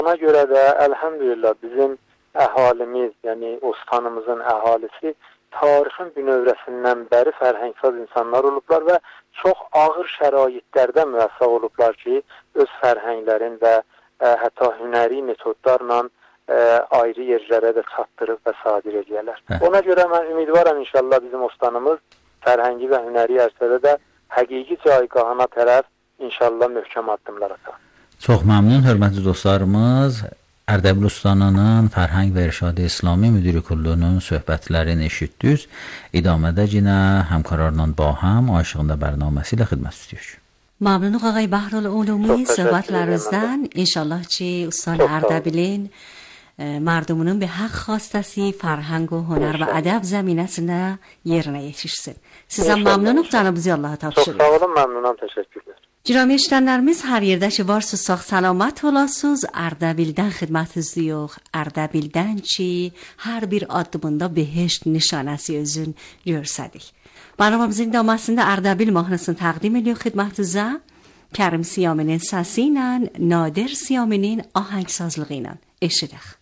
Buna görə də əlhəmdülillah bizim əhalimiz, yəni Ostanımızın əhalisi tarixin bünövrəsindən bəri fərhəngsaz insanlar olublar və çox ağır şəraitlərdə müvəffəq olublar ki, öz fərhənglərin və hətta hünəri metodlarla ayrı yerlərə də çatdırıb və sadir edərlər. Ona görə mən ümidvaram inşallah bizim Ostanımız fərhəngi və hünəri ərsədə də həqiqi caygahına tərəf inşallah möhkəm addımlar atar. Çox məmnun hörmətli dostlarımız. Ərdəbil Ustanının Fərhəng və İrşad İslami Müdiri Kulluğunun söhbətlərini eşitdiniz. İdamədə yenə həmkarlarla ba həm Aşığında bərnaməsi ilə xidmət istəyirik. Məmnunluq ağay Bəhrululumi söhbətlərinizdən. İnşallah ki Ustad Ərdəbilin mərdumunun bir haqq xastəsi fərhəng və hünər və ədəb zəminəsinə yerinə yetişsin. Sizdən məmnunuq, canımızı Allaha tapşırırıq. Çox sağ olun, məmnunam, təşəkkürlər. Girami eşidənlərimiz, hər yerdə ki varsınız, sağ salamat olasınız. Ərdəbildən xidmətinizdeyiq. Ərdəbildən ki, hər bir addımında behişt nişanəsi özün görsədik. Barnamamızın idaməsində Ərdəbil mahnısını təqdim edirik xidmətinizə. Kərim Siyaminin səsi ilə, Nadir Siyaminin ahəngsazlığı ilə eşidik.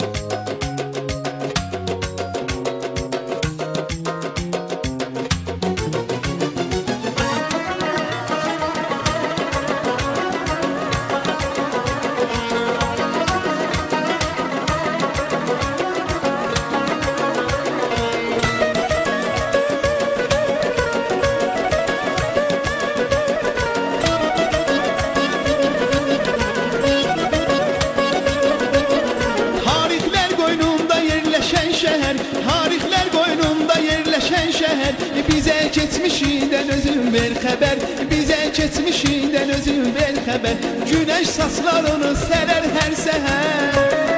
Geçmişinden özün ver xəbər, bizə keçmişindən özün ver xəbər. Günəş saçlarını sərer hər səhər,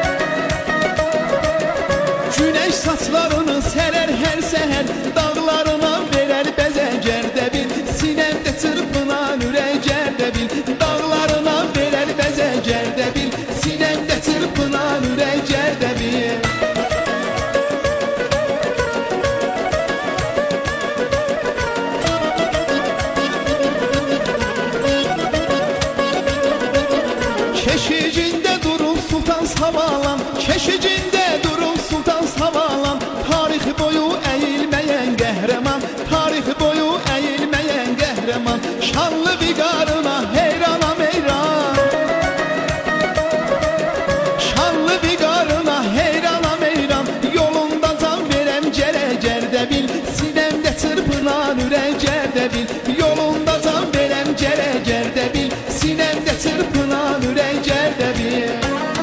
günəş saçlarını sərer hər səhər. Dağlarına verər bəzə Gərdəbil, sinəmdə çırpınan ürək Gərdəbil. Dağlarına verər bəzə Gərdəbil, sinəmdə çırpınan ürək Gərdəbil. Keşicində durur Sultan Savalan, keşicində durur Sultan Savalan. Tarix boyu əyilməyən qəhrəman, tarix boyu əyilməyən qəhrəman. Şanlı viqarına heyranam heyran, şanlı viqarına heyranam heyran. Yolunda can verəm gərək Gərdəbil, sinəmdə çırpınan ürək Gərdəbil. Yolunda can verəm gərək Gərdəbil, sinəmdə çırpınan ürək Gərdəbil.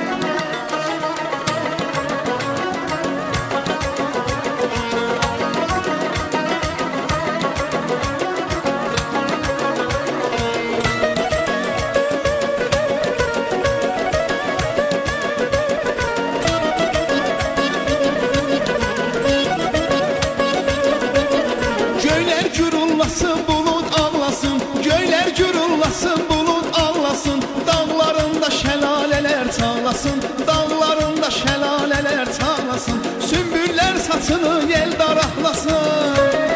Göylər gürullasın, bulut ağlasın, göylər gürullasın, bulut ağlasın. Dağlarında şəlalələr çağlasın, dağlarında şəlalələr çağlasın. Sümbüllər saçını yel daraqlasın,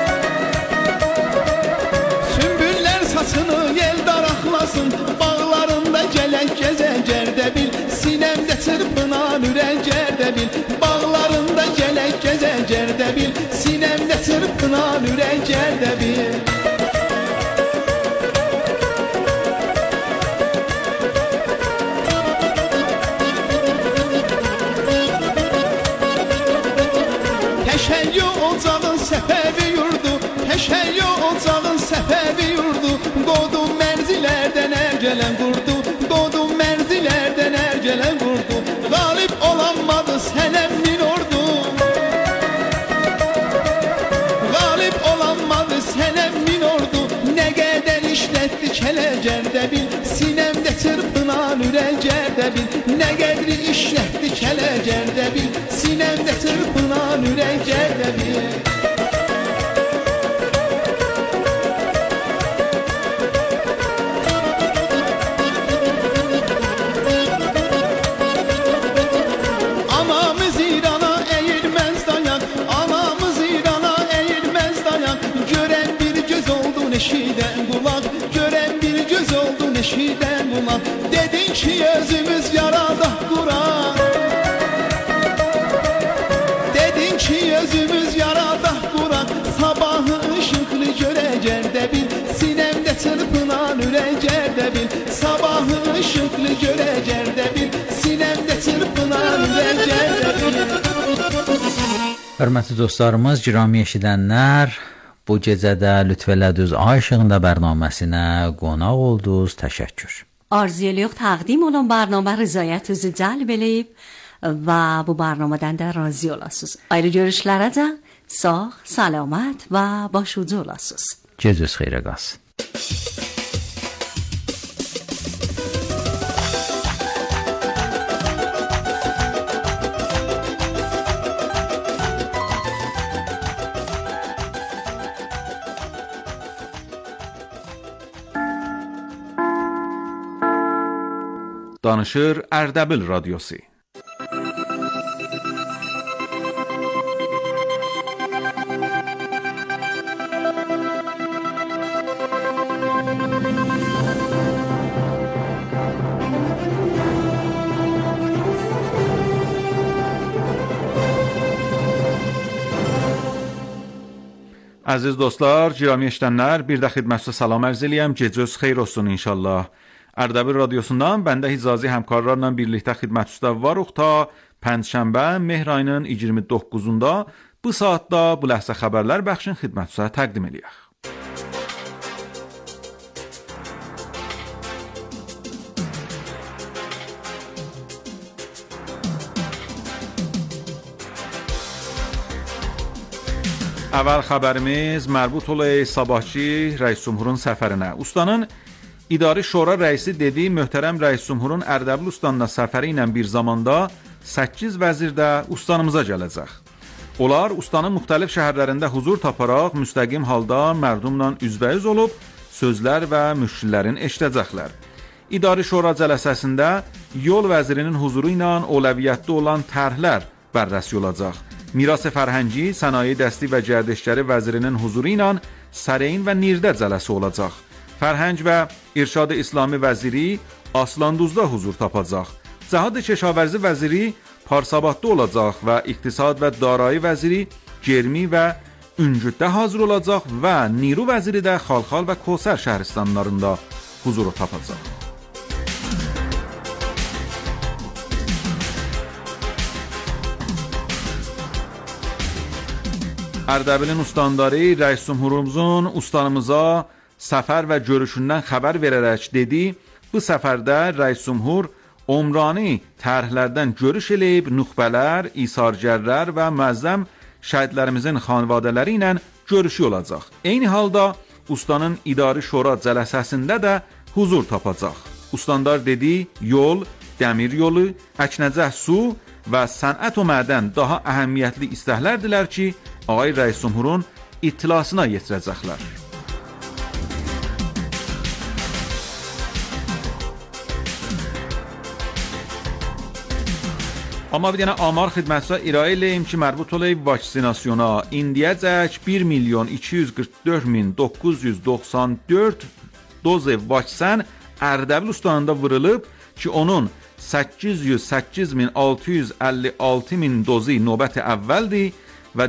sümbüllər saçını yel daraqlasın. Bağlarında gələk gəzə Gərdəbil, sinəmdə çırpınan ürək Gərdəbil. Bağlarında gələk gəzə Gərdəbil, sinəmdə çırpınan ürək Gərdəbil. Təşəyyü ocağın səfəvi yurdu, təşəyyü ocağın səfəvi yurdu. Qodum mərzilərdən ərgələn qurdu, qodum mərzilərdən ərgələn qurdu. Qalib olanmadı sənəm min ordu, qalib olanmadı sənəm min ordu. Nə qədər işlətdi kələ Gərdəbil, sinəmdə çırpınan ürək Gərdəbil. Nə qədri işlətdi kələ Gərdəbil, sinəmdə çırpınan ürək Gərdəbil. Anamız İrana əyilməz dayan, anamız İrana əyilməz dayan. Görən bir göz oldu eşidən qulaq, görən bir göz oldu eşidən qulaq. Dedin ki özümüz yaradaq qulaq, ürəcər də bil, sabahın ışıqlı görəcər də bil, sinəmdə çırpınan ürəcər də bil. Hörmətli dostlarımız, girami eşidənlər, bu gecədə lütf elədiniz Ay İşığında bərnaməsinə qonaq oldunuz. Təşəkkür. Arzu ediyoruz təqdim olan برنامه rızayətinizi cəlb eləyib və bu برنامهdən də razı olasınız. Ayrı görüşlərə də sağ, salamat və başucu olasınız. Gecəniz xeyrə qalsın. Danışır Ərdəbil Radyosu. Əziz dostlar, girami eşidənlər, bir də xidmətçi salam ərz eləyəm. Gecəniz xeyir olsun inşallah. Ərdəbil Radyosundan bəndə Hicazi həmkarlarla birlikdə xidmətçidə varıq ta Pəncşənbə mehr ayının 29-unda bu saatda bu ləhzə xəbərlər bəxşin xidmətçidə təqdim eləyək. Əvvəl xəbərimiz mərbut olayı sabahçı Rəis Cümhurun səfərinə. Ustanın İdari Şura rəisi dediyi möhtərəm Rəis Cümhurun Ərdəbil ustanına səfəri ilə bir zamanda 8 vəzir də ustanımıza gələcək. Onlar ustanın müxtəlif şəhərlərində huzur taparaq müstəqim halda mərdumla üzbəüz olub sözlər və müşkillərin eşidəcəklər. İdari Şura cələsəsində yol vəzirinin huzuru ilə ovlaviyyətli olan tərhlər bərrəsi olacaq. Miras fərhəngi, sənaye dəsti və gərdişgəri vəzirinin huzuru ilə Səreyn və Nirdə cələsi olacaq. Fərhəng və İrşad İslami vəziri Aslanduzda huzur tapacaq. Cəhad Keşavərzi vəziri Parsabadda olacaq və İqtisad və Darayi vəziri Germi və Üncüddə hazır olacaq və Niru vəziri də Xalxal və Kosər şəhristanlarında huzuru tapacaq. Ərdəbilin ustandarı Rəis Cümhurumuzun ustanımıza səfər və görüşündən xəbər verərək dedi, bu səfərdə Rəis Cümhur umrani tərhlərdən görüş eləyib nüxbələr, isargərlər və müəzzəm şəhidlərimizin xanvadələri ilə görüşü olacaq. Eyni halda ustanın İdari Şura cələsəsində də huzur tapacaq. Ustandar dedi, yol, dəmir yolu, əknəcəh su və sənət o mədən daha əhəmiyyətli istəklərdilər ki, Ağay Rəis Cümhurun ittilasına yetirəcəklər. Amma bir dənə amar xidmətçisə irayə eləyim ki, mərbut olayıb vaksinasyona indiyəcək 1.244.994 doz vaksin Ərdəbil ustanında vurulub ki, onun 808.656 dozu növbəti əvvəldir və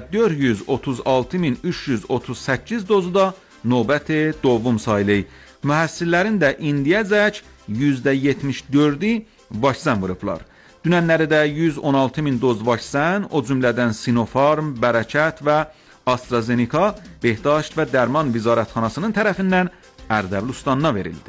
436.338 dozu da növbəti dovum sayılır. Mühəssillərin də indiyəcək %74-i vaksin vurublar. Dünənləri də 116.000 doz vaksin, o cümlədən Sinopharm, Bərəkət və AstraZeneca Behdaşt və Dərman Vizarətxanasının tərəfindən Ərdəbil ustanına verildi.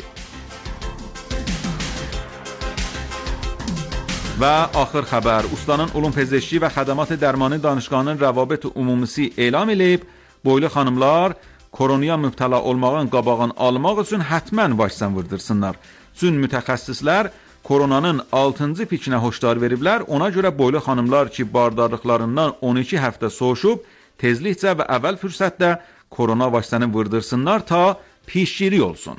Və axır xəbər, ustanın Ulum Pezeşki və Xədəmat Dərmani Danışqanının Rəvabit Umumisi elan eləyib, boylu xanımlar koronaya mübtəla olmağın qabağını almaq üçün hətmən vaksin vurdursınlar. Çün mütəxəssislər koronanın 6-cı pikinə hoşdar veriblər, ona görə boylu xanımlar ki, bardarlıqlarından 12 həftə soğuşub, tezlikcə və əvvəl fürsətdə korona vaksini vurdursınlar ta pişgiri olsun.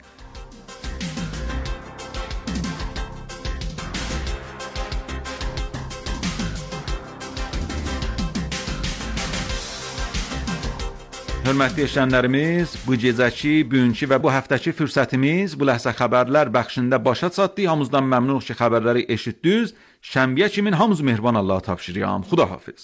Hörmətli eşidənlərimiz, bu gecəki, bugünkü və bu həftəki fürsətimiz bu ləhzə xəbərlər bəxşində başa çatdı. Hamımızdan məmnunuq ki, xəbərləri eşitdiniz. Şənbə kimin hamımız mehriban Allaha tapşırıram. Xudahafiz.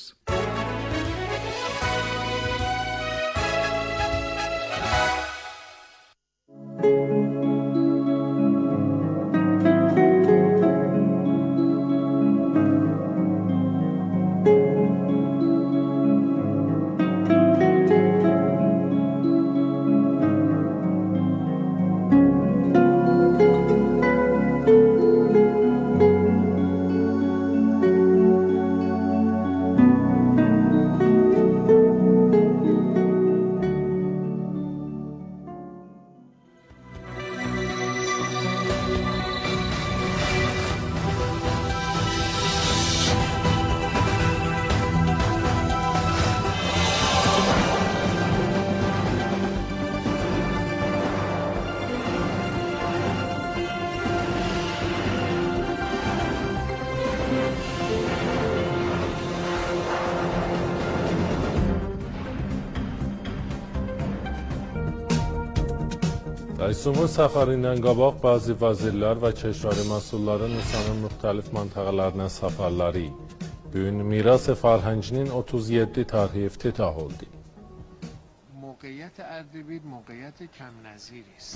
Rəis Cümhur səfərindən qabaq bəzi vəzirlər və Keşveri məsulların İslamın müxtəlif məntəqələrinə səfərləri bugün Miras Farhənginin 37 tarihi iftitah oldu. موقعیت اردبیل موقعیت کم نظیری است.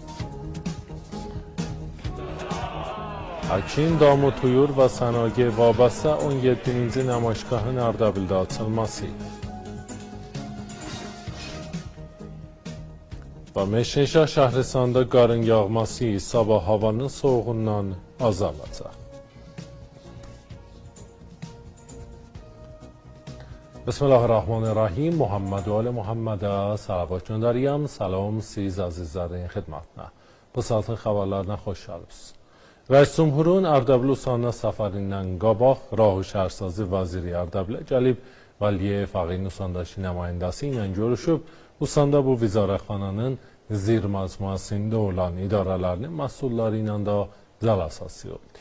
Həkim Damut Uyur və Sənaye vabəstə 17-ci namaişgahın Ərdəbildə açılması və Meşinşah Şəhristanda qarın yağması sabah havanın soğuğundan azalacaq. Bismillahirrahmanirrahim. Muhammed و آل محمد salavat göndərirəm. Salam siz əzizlərin xidmətinə. Bu saatın xəbərlərinə xoş gəlibsiniz. Rəis Cümhurun Ərdəbil Ustanına səfərindən qabaq Rahu Şəhərsazi vəziri Ərdəbilə gəlib Vəliyev Ağayin Ustandakı nümayəndəsi ilə görüşüb, Ustandə bu vizarətxananın zir məcmuəsində olan idarələrinin məsulları ilə də cəlsəsi oldu.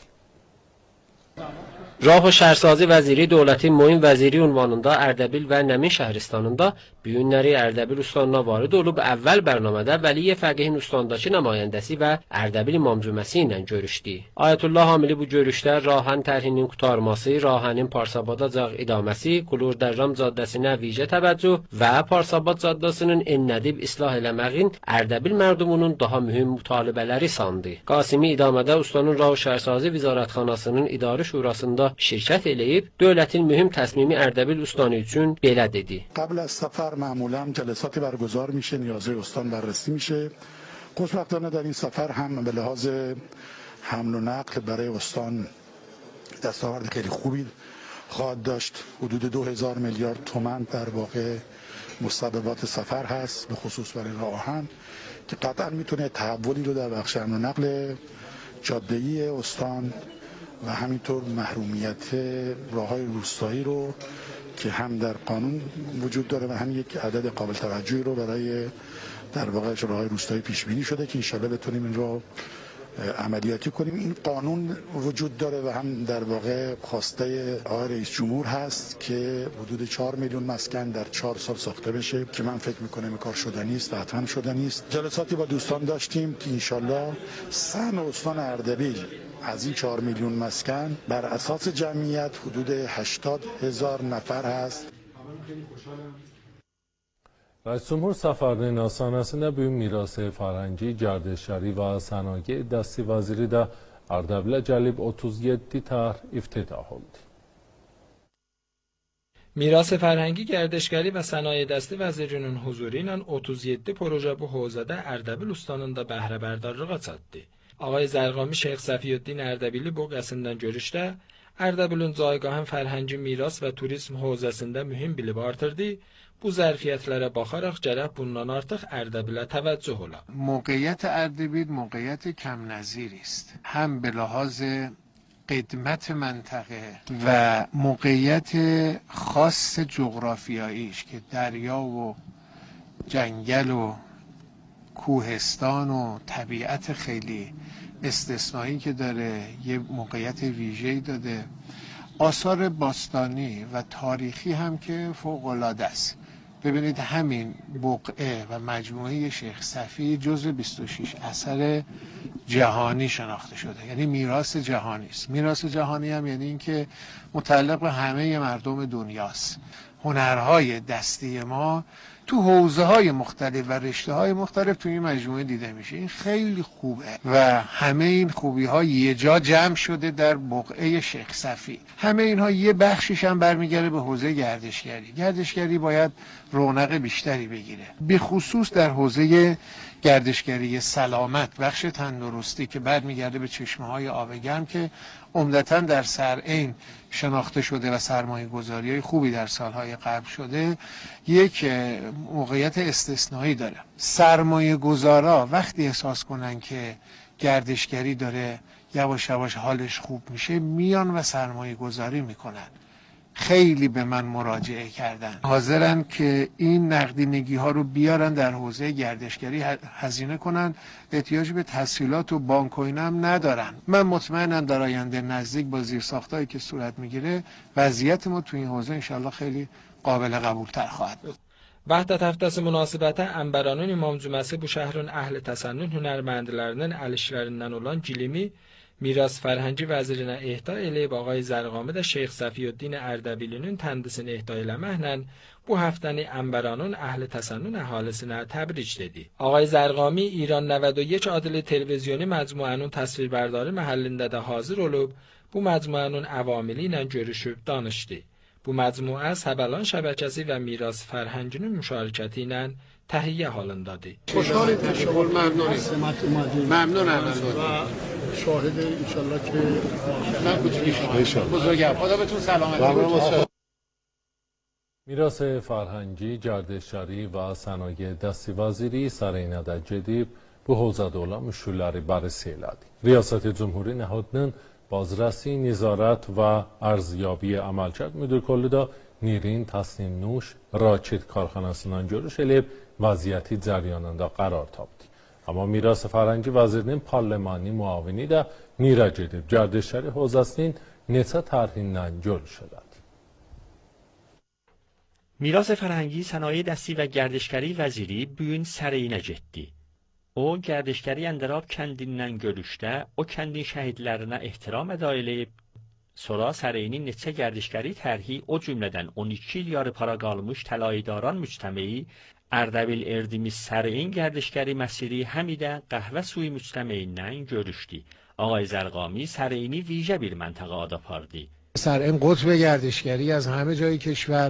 Rahu Şəhərsazi vəziri dövlətin mühim vəziri ünvanında Ərdəbil və Nəmin şəhristanında bu günləri Ərdəbil Ustanına varid olub, əvvəl bərnamədə Vəliyev Fəqihin Ustandakı nümayəndəsi və Ərdəbil İmam Cüməsi ilə görüşdü. Ayətullah Hamili bu görüşdə Rahən tərhinin qurtarması, Rahənin Parsabadacaq idaməsi, Qulur Dərram caddəsinə vicə təvəccüh və Parsabad caddəsinin ennədib islah eləməyin Ərdəbil mərdumunun daha mühüm mütalibələri sandı. Qasimi idamədə ustanın Rahu Şəhərsazi Vizarətxanasının İdarə Şurasında şirkət eləyib, dövlətin mühüm təsmimi Ərdəbil Ustanı üçün belə dedi. قبل از سفر معمولا جلساتی برگزار میشه، نیازهای استان بررسی میشه. خوشبختانه در این سفر هم به لحاظ حمل و نقل برای استان دستاورد خیلی خوبی خواهد داشت. حدود 2000 میلیارد تومان در واقع مسببات سفر هست، به خصوص برای راه آهن که قطعا میتونه تحولی رو در بخش حمل و نقل جاده‌ای استان و همینطور محرومیت راه‌های روستایی رو که هم در قانون وجود داره و هم یک عدد قابل توجهی رو برای در واقع راه‌های روستایی پیش بینی شده که انشالله بتونیم این رو عملیاتی کنیم. این قانون وجود داره و هم در واقع خواسته آقای رئیس جمهور هست که حدود 4 میلیون مسکن در 4 سال ساخته بشه که من فکر میکنم این کار شدنی است و حتما شدنی است. جلساتی با دوستان داشتیم که انشالله سهم استان اردبیل از این 4 میلیون مسکن بر اساس جمعیت حدود 80,000 نفر هست. Rəis Cümhur səfərinin asanəsində bugün Miras Farhəngi, Gərdəşəri və Sənaye Dəsti vəziri də Ərdəbilə gəlib 37 tər iftitah oldu. Miras Farhəngi, Gərdəşəri və Sənaye Dəsti vəzirinin huzuru ilə 37 proje bu hövzədə Ərdəbil Ustanında bəhrəbərdarlığa çatdı. Ağay Zərqami Şeyx Səfiyyəddin Ərdəbili bu qəsindən görüşdə Ərdəbilin caygahın fərhəngi miras və turizm hövzəsində mühim bilib artırdı. Bu ظرفیتlərə baxaraq gərək bundan artıq Ərdəbilə təvəccüh ola. موقعیت اردبیل موقعیت کم نظیری است، هم به لحاظ قدمت منطقه و موقعیت خاص جغرافیاییش که دریا و جنگل و کوهستان و طبیعت خیلی استثنایی که داره، یه موقعیت ویژه‌ای داده. آثار باستانی و تاریخی هم که فوق‌العاده است. ببینید همین بقعه و مجموعه شیخ صفی جزو 26 اثر جهانی شناخته شده، یعنی میراث جهانی است. میراث جهانی هم یعنی اینکه متعلق به همه مردم دنیاست. هنرهای دستی ما تو حوزه‌های مختلف و رشته‌های مختلف تو این مجموعه دیده میشه. این خیلی خوبه و همه این خوبی‌ها یه جا جمع شده در بقعه شیخ صفی. همه اینها یه بخشش هم برمیگرده به حوزه گردشگری. گردشگری باید رونق بیشتری بگیره، به خصوص در حوزه گردشگری سلامت، بخش تندرستی که برمیگرده به چشمه‌های آب گرم که عمدتاً در سرعین شناخته شده و سرمایه گذاری‌های خوبی در سالهای قبل شده، یک موقعیت استثنایی داره. سرمایه گذارا وقتی احساس کنن که گردشگری داره یواش یواش حالش خوب میشه، میان و سرمایه گذاری میکنن. خیلی به من مراجعه کردن، حاضرن که این نقدینگی ها رو بیارن در حوزه گردشگری هزینه کنن، احتیاج به تسهیلات و بانک و اینا هم ندارن. من مطمئنم در آینده نزدیک با زیرساختایی که صورت میگیره وضعیت ما تو این حوزه انشالله خیلی قابل قبول تر خواهد بود. Vəhdət həftəsi münasibətə Ənbəranın İmam-Cüməsi bu şəhrin əhli təsənnün hünərməndilərinin əl işlərindən olan gilimi Miras Fərhəngi vəzirinə ehda eləyib. Ağay Zərqami də Şeyx Səfiyyəddin Ərdəbilinin təndisini ehda eləməklə bu həftəni Ənbəranın əhli təsənnün əhalisinə təbric dedi. Ağay Zərqami İran 91 adlı televizyoni məcmuənin təsvirbərdarı məhəllində də hazır olub, bu məcmuənin əvamili ilə görüşüb danışdı. Bu məcmuə Səbəlan şəbəkəsi və Miras Fərhənginin müşarikəti ilə təhiyyə halındadır. خوشحالید تشکر ممنونم و شاهد انشالله که من بودم بزرگم خدا بهتون سلامت. میراث فرهنگی، گردشگری و صنایع دستی وزیری Sarayinədə gedib bu havzada olan müşkülləri barəsi elədi. Riyasət Cumhuri nəhadının بازرسی نظارت و ارزیابی عملکرد müdür kollu da Nirin Tasnim Nuş Rakit karxanasından görüş eləyib vəziyyəti cəryanında qərar tapdı. Amma Miras Fərhəngi vəzirinin parlamentli müavini də Nirə gedib gərdişləri havzasının neçə tərhindən görüş elədi. Miras Fərhəngi Sənaye Dəsti və Gərdişgəri Vəziri bu gün Sarayinə getdi. O, Gərdişgəri Əndərab kəndindən görüşdə o kəndin şəhidlərinə ehtiram əda eləyib, sonra Sarayinin neçə gərdişgəri tərhi, o cümlədən 12 il yarı para qalmış təlaydaran müctəmeyi, Ərdəbil Erdimiz Sarayin gərdişgəri məsiri həmidə qəhvə suyu müctəmeyindən görüşdü. Ağay Zərqami Sarayini vیژه bir məntəqə apardı. سرعین قطب گردشگری از همه جای کشور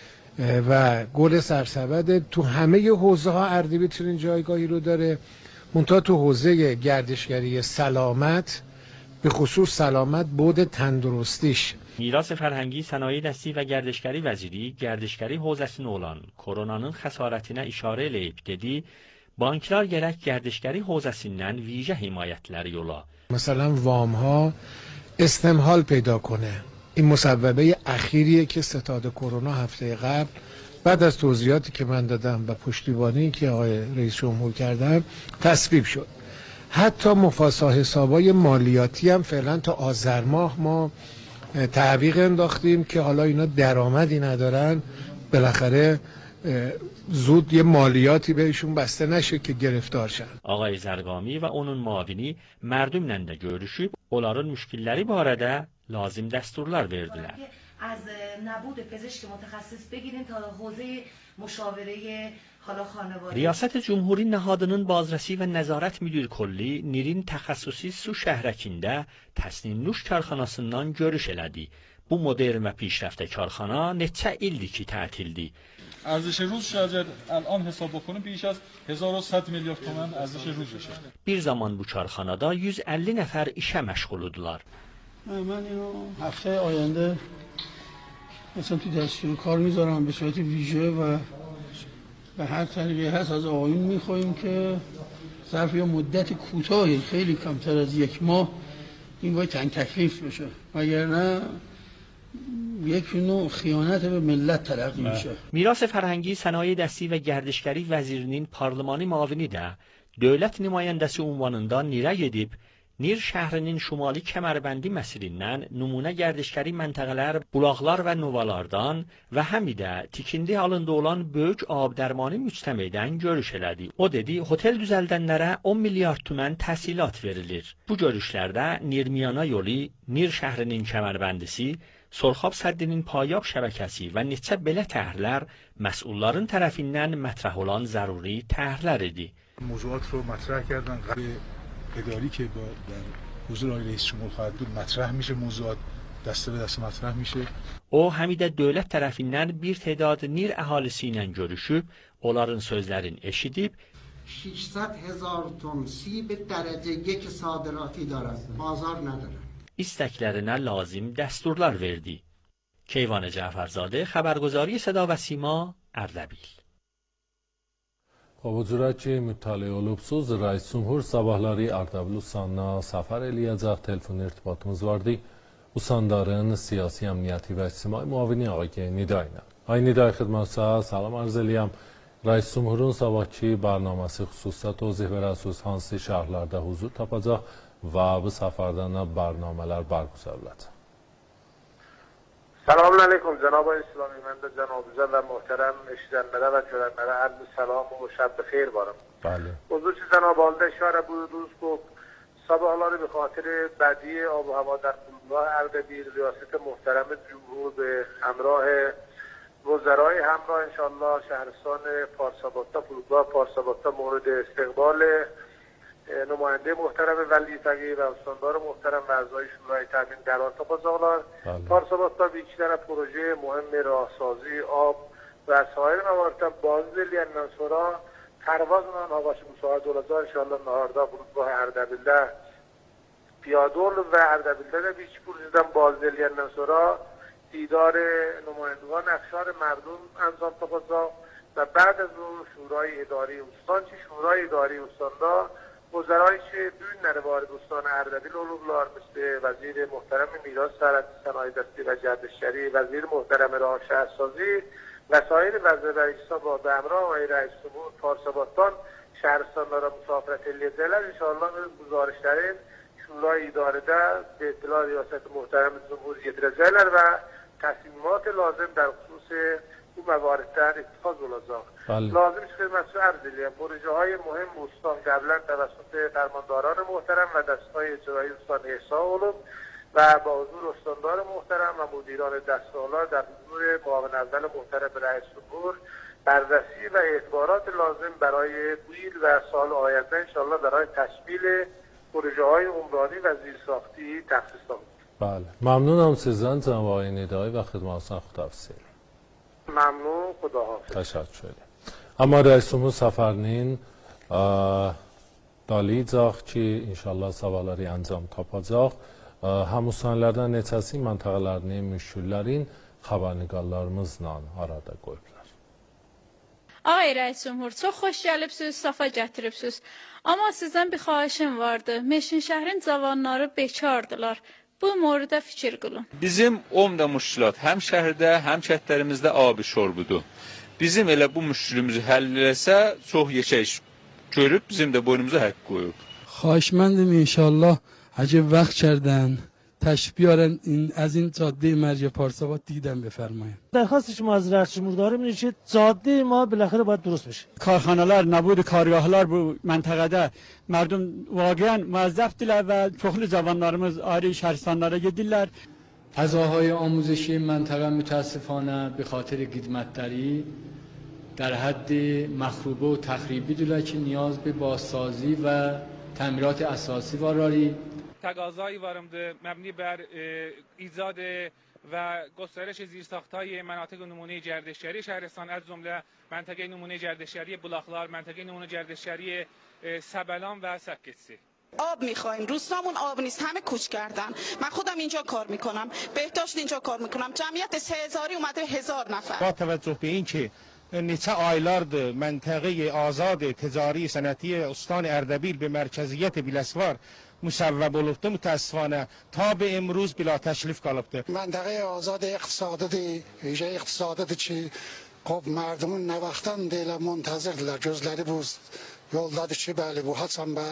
و گل سرسبد تو همه حوزه ها اردبیل چنین جایگاهی رو داره. منتها تو حوزه گردشگری سلامت به خصوص سلامت بود تندرستیش. Miras Fərhəngi Sənaye Dəsti və Gərdişgəri Vəziri gərdişgəri hozəsində olan koronanın xəsarətinə işarə eləyib dedi, banklar gərək gərdişgəri hozəsindən vیژه himayətləri yola. مثلا وام ها استمهال پیدا کنه. این مسببه اخیریه که ستاد کرونا هفته قبل بعد از توضیحاتی که من دادم و پشتیبانی که آقای رئیس جمهور کردن تصویب شد. حتی مفاسا حسابای مالیاتی هم فعلا تا آذر ماه ما تعویق انداختیم که حالا اینا درآمدی ندارن، بالاخره زود یه مالیاتی بهشون بسته نشه که گرفتار شن. Ağay Zərqami və onun müavini mərdumla da görüşüb, onların müşkilləri barədə lazım dəsturlar verdilər. از نبود پزشک متخصص بگیرین تا حوزه مشاوره حالا خانواده. Riyasət Cumhuri nəhadının bazrəsi və nəzarət müdir kolli Nirin təxəssüsi su şəhrəkində Təsnim Nuş karxanasından görüş elədi. Bu modern və پیشرفته karxana neçə ildir ki tətildir. ارزش روز شاید الان حساب بکنیم بیش از 1100 میلیارد تومان ارزش روزشه. Bir zaman bu karxanada 150 nəfər işə məşğuludular. من اینو هفته آینده مثلا تو دستور کار میذارم به صورت ویژه و به هر طریقی هست از آقایون میخوایم که ظرف یا مدت کوتاهی خیلی کمتر از یک ماه این باید تکلیف بشه وگرنه یک نوع خیانت به ملت تلقی میشه. Miras Fərhəngi Sənaye Dəsti və Gərdişgəri Vəzirinin parlamentli müavini də dövlət nümayəndəsi ünvanında Nirə gedib, Nir şəhrinin şimali kəmərbəndi məsirindən nümunə gərdişgəri məntəqələr, bulaqlar və nuvalardan və həmidə tikindi halında olan böyük abdərmani müctəmeydən görüş elədi. O dedi, hotel düzəldənlərə 10 milyard tümən təhsilat verilir. Bu görüşlərdə Nirmiyana yolu, Nir şəhrinin kəmərbəndisi, Sorxab səddinin payab şəbəkəsi və neçə belə təhrlər məsulların tərəfindən mətrəh olan zəruri təhrlər idi. موضوعات رو مطرح کردن اداری که در حضور آقای رئیس جمهور خواهد بود مطرح میشه موضوعات دسته به دسته مطرح میشه. O həmidə dövlət tərəfindən bir tədad Nir əhalisi ilə görüşüb, onların sözlərini eşidib 600,000 ton سیب درجه یک صادراتی دارد بازار ندارد. İstəklərinə lazım dəsturlar verdi. Keyvan Cəfərzadə, xəbərgüzari Səda və Sima, Ərdəbil. با وجود که مطالعه olubsuz, Rəis Cumhur sabahları Ərdəbil usanına səfər eləyəcək. Telefon irtibatımız vardı. Usandarın siyasi əmniyyəti və ictimai müavini Ağay Nida ilə. Ay Nida xidmətçi, salam arz eləyəm. Rəis Cumhurun sabahki bərnaməsi xüsusda tozih verəsiniz hansı şəhərlərdə huzur tapacaq və bu səfərdən bərnamələr bərgüzar olacaq? سلام علیکم جناب اسلامی من جناب و محترم اشتنبره و جرنبره عرض سلام و شب بخیر بارم. بله. حضور جناب والده اشاره بود روز گفت سابقالار به خاطر بدی آب و هوا در فرودگاه اردبیل ریاست محترم جمهور به همراه وزرای همراه انشالله شهرستان پارساباتا فرودگاه پارساباتا مورد استقبال نماینده محترم ولی فقیه و استاندار محترم و اعضای شورای تامین در آتاقازاغلار پارساباتا بیشتر پروژه مهم راهسازی آب و سایر موارد بازدلی ننسورا پرواز آنها باشه مساعد دولت انشالله نهاردا فرودگاه اردبیل پیادول و اردبیل بیچ پروژه بازدلی ننسورا دیدار نمایندگان اقشار مردم انجام تقاضا و بعد از اون شورای اداری استان چه شورای اداری استاندا وزرای چه دوی نروار استان اردبیل اولوگلار مثل وزیر محترم میراث صنایع دستی و گردشگری وزیر محترم راه شهرسازی و سایر وزیر رئیسا با به همراه آقای رئیس جمهور پارساباستان شهرستان را مسافرت لیدلر انشاءالله گزارش داریم شورای اداره به اطلاع ریاست محترم جمهور یدرزلر و تصمیمات لازم در خصوص او موارد در اتخاذ لازم لازم است خدمت ارزیه پروژه های مهم استان قبلا توسط فرمانداران محترم و دستهای اجرایی استان احسا علوم و با حضور استاندار محترم و مدیران دسته‌آلا در حضور معاون اول محترم رئیس جمهور بررسی و اعتبارات لازم برای بیل و سال آینده انشاءالله برای تشکیل پروژه های عمرانی و زیرساختی تخصیص داده. بله ممنونم سیزن جناب آقای ندایی و خدماتتون خداحافظی. ممنون خداحافظ. Təşəkkür edirəm. Amma rəisimiz səfərinin dalayacaq ki, inşallah savaları əncam tapacaq. Həmüsənlərdən neçəsi məntəqələrinin müşküllərin xəbərniqarlarımızla arada qoyublar. Ağay Rəis Cümhur, çox xoş gəlibsiniz, safa gətiribsiniz. Amma sizdən bir xahişim vardı. Meşin şəhrin cavanları bekardılar. Bu mövzuda fikir qılın. Bizim omda müşkilat həm şəhərdə, həm kəndlərimizdə abi şorbudur. Bizim elə bu müşkülümüzü həll eləsə, çox yeşək görüb, bizim də boynumuza haqq qoyub. خواهشمندم انشالله اگه وقت کردن تشریف بیارن از این جاده مرج پارساباد دیدن بفرمایید. درخواست شما از رئیس جمهور داریم اینه که جاده ما بالاخره باید درست بشه. کارخانه‌lar نبود کارگاهlar bu məntəqədə mərdum واقعا موظفdirlər və çoxlu cavanlarımız ayrı şəhərstanlara gedirlər. فضاهای آموزشی منطقه متاسفانه به خاطر قدمت‌داری در حد مخروبه و تخریبی داره که نیاز به بازسازی و تعمیرات اساسی واراری. تقاضایی varımdı مبنی بر ایجاد و گسترش زیرساخت‌های مناطق نمونه گردشگری شهرستان از جمله منطقه نمونه گردشگری بلاخلار، منطقه نمونه گردشگری سبلان و سکتسی. آب میخوایم روستامون آب نیست همه کوچ کردن من خودم اینجا کار میکنم بهداشت اینجا کار میکنم جمعیت 3000 اومده 1000 نفر با توجه به اینکه neçə aylardır məntəqə azad ticari sənəti استان اردبیل به مرکزیت بیلسوار مصوب olubdu mütəəssifanə ta به امروز بلا تشریف qalıbdı. منطقه آزاد اقتصادی ویژه اقتصادی ki خب مردمون nə vaxtdan deyirlər منتظرdirlər gözləri bu yoldadır ki bəli bu haçan və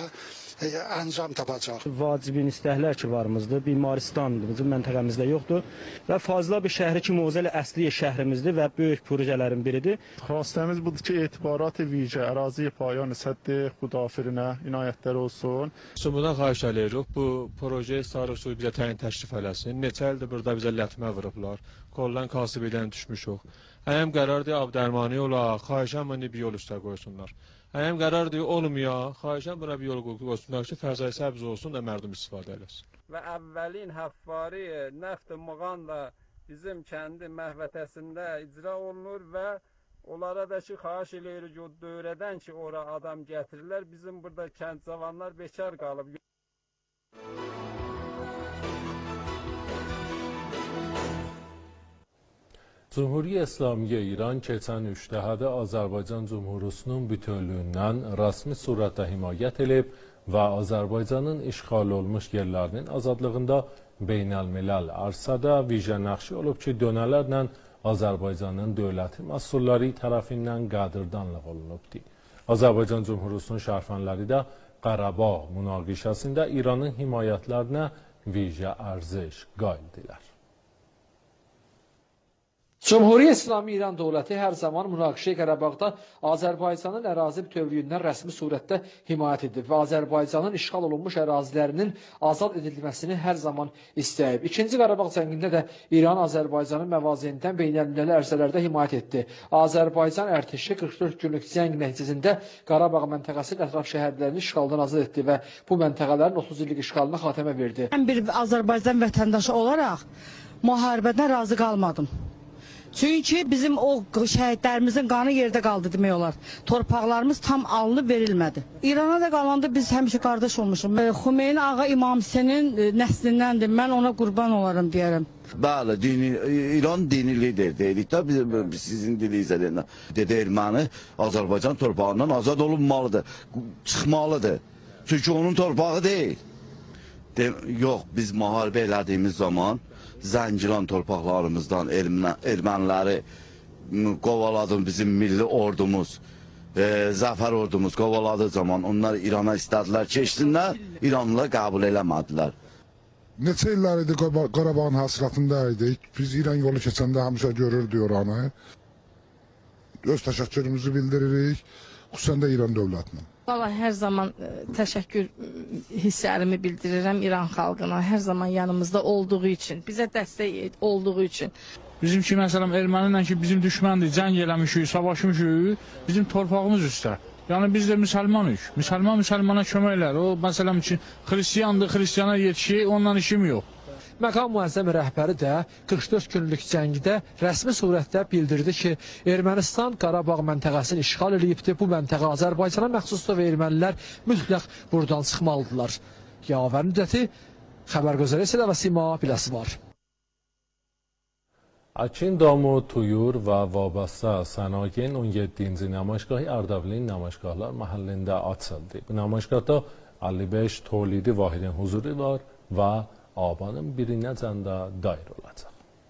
əncam tapacaq. Vacibin istəklər ki varımızdır. Bimaristan bizim məntəqəmizdə yoxdur və fazla bir şəhri ki mövzəli əsli şəhrimizdir və böyük projələrin biridir. Xwastəmiz budur ki etibarat vijə ərazi payan sədd xudafirinə inayətlər olsun. Bundan xahiş edirik bu proje sarısı bizə təyin təşrif eləsin. Neçə ildir burada bizə lətmə vurublar. Koldan kasibidən düşmüşük. Həm qərardır abdərmani ola, xahişəm məni bir yol üstə qoysunlar. Həm qərardır olmuyor, xahişəm buna bir yol qoysunlar ki, fərzay səbz olsun da mərdum istifadə eləsin. Və əvvəlin həfvari nəft muğanla bizim kəndi məhvətəsində icra olunur və onlara da ki, xahiş eləyirik o dövrədən ki, ora adam gətirirlər. Bizim burada kənd cavanlar bekar qalıb. Cumhuriyet İslamiye İran keçən üçtəhədə Azərbaycan Cumhuriyetinin bütövlüyündən rəsmi surətdə himayət edib və Azərbaycanın işğal olmuş yerlərinin azadlığında beynəlmiləl arsada vijə nəqşi olub ki, dönələrlə Azərbaycanın dövləti məsulları tərəfindən qədrdanlıq olunubdur. Azərbaycan Cumhuriyetinin şərfənləri də Qarabağ münaqişəsində İranın himayətlərinə vijə ərziş qaildilər. Cumhuriyet İslami İran dövləti hər zaman münaqişə Qarabağda Azərbaycanın ərazi bütövlüyündən rəsmi surətdə himayət edib və Azərbaycanın işğal olunmuş ərazilərinin azad edilməsini hər zaman istəyib. İkinci Qarabağ cəngində də İran Azərbaycanın məvazenindən beynəlmiləli ərsələrdə himayət etdi. Azərbaycan ərtişi 44 günlük cəng nəticəsində Qarabağ məntəqəsinin ətraf şəhərlərini işğaldan azad etdi və bu məntəqələrin 30 illik işğalına xatəmə verdi. Mən bir Azərbaycan vətəndaşı olaraq müharibədən razı qalmadım. Çünki bizim o şəhidlərimizin qanı yerdə qaldı demək olar. Torpaqlarımız tam alınıb verilmədi. İrana da qalanda biz həmişə qardaş olmuşuq. Xümeyni Ağa İmam Hüseynin nəslindəndir. Mən ona qurban olarım deyərəm. Bəli, İran dini lider deyilik də biz sizin dilinizə deyəndə. Dedi erməni Azərbaycan torpağından azad olunmalıdır, çıxmalıdır. Çünki onun torpağı deyil. Yox, biz müharibə elədiyimiz zaman Zəngilan torpaqlarımızdan erməniləri qovaladı bizim milli ordumuz, zəfər ordumuz qovaladığı zaman onlar İrana istədilər keçsinlər, İranlılar qəbul eləmədilər. Neçə illər idi Qarabağın həsrətində idik. Biz İran yolu keçəndə həmişə görürdük oranı. Öz təşəkkürümüzü bildiririk, xüsusən də İran dövlətinə. Vallahi hər zaman təşəkkür hisslərimi bildirirəm İran xalqına. Hər zaman yanımızda olduğu üçün, bizə dəstək olduğu üçün. Bizimki məsələn erməniylə ki bizim düşməndir, cəng eləmişik, savaşmışıq, bizim torpağımız üstə. Yəni biz də müsəlmanıq. Müsəlmana kömək elər. O məsələn ki xristiandır, xristiyana yetişir, ondan işim yox. Məqam müəzzəm rəhbəri də 44 günlük cəngdə rəsmi surətdə bildirdi ki, Ermənistan Qarabağ məntəqəsini işğal edibdir. Bu məntəqə Azərbaycana məxsusdur və ermənilər mütləq buradan çıxmalıdırlar. Yavər Nüdəti, Xəbər Gözəli və Sima Biləsi var. Akin Damu, Tuyur və Vabasta Sənayenin 17-ci namaşgahı Ərdəbilin namaşgahlar məhəllində açıldı. Bu namaşgahda 55 tolidi vahidin huzuru var və abanın birinəcən də dair olacaq.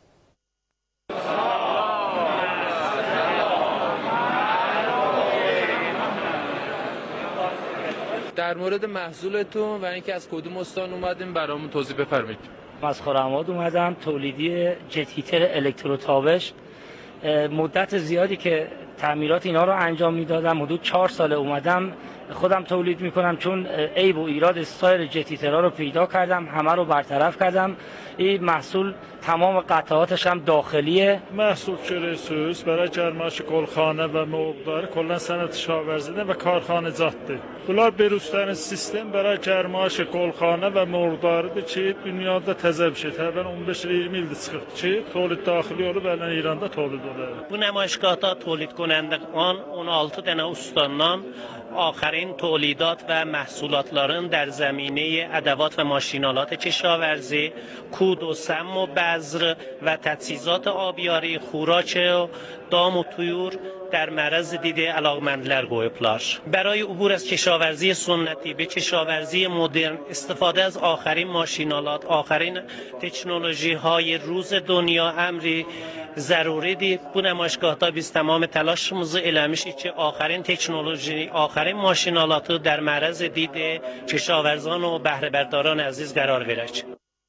در مورد محصولتون و اینکه از کدوم استان اومدین برامون توضیح بفرمایید. از خرم‌آباد اومدم، تولیدی جت هیتر الکتروتابش. مدت زیادی که تعمیرات اینا رو انجام میدادم، حدود 4 سال اومدم خودم تولید میکنم، چون عیب و ایراد سایر جت هیترها رو پیدا کردم، همه رو برطرف کردم. این محصول تمام قطعاتش هم داخلیه. محصول چرسوس برای گرمایش گلخانه و مرغداری کلا صنعت کشاورزی و کارخانجاتdır. Bunlar berüstlərin sistem برای گرمایش گلخانه و مرغداری ki dünyada təzə bir şey. Təqribən 15-20 ildir çıxıb ki, tolid daxili olub ələn İranda tolid olur. Bu namaişgahda tolid کنندگان 16 dənə ustandan آخرین تولیدات و محصولاتların در زمینه ادوات و ماشینالات کشاورزی، کود و سم و بذر و تجهیزات آبیاری، خوراک و دام و طیور در معرض دید علاقمندlər qoyublar. برای عبور از کشاورزی سنتی به کشاورزی مدرن، استفاده از آخرین ماشینالات، آخرین تکنولوژی های روز دنیا امری ضروریdir. Bu namaişgahda biz tamam telaşımızı eləmişik ki, آخرین تکنولوژی، آخرین ماشینالاتı در معرض دید کشاورزان و بهره برداران عزیز قرار verək.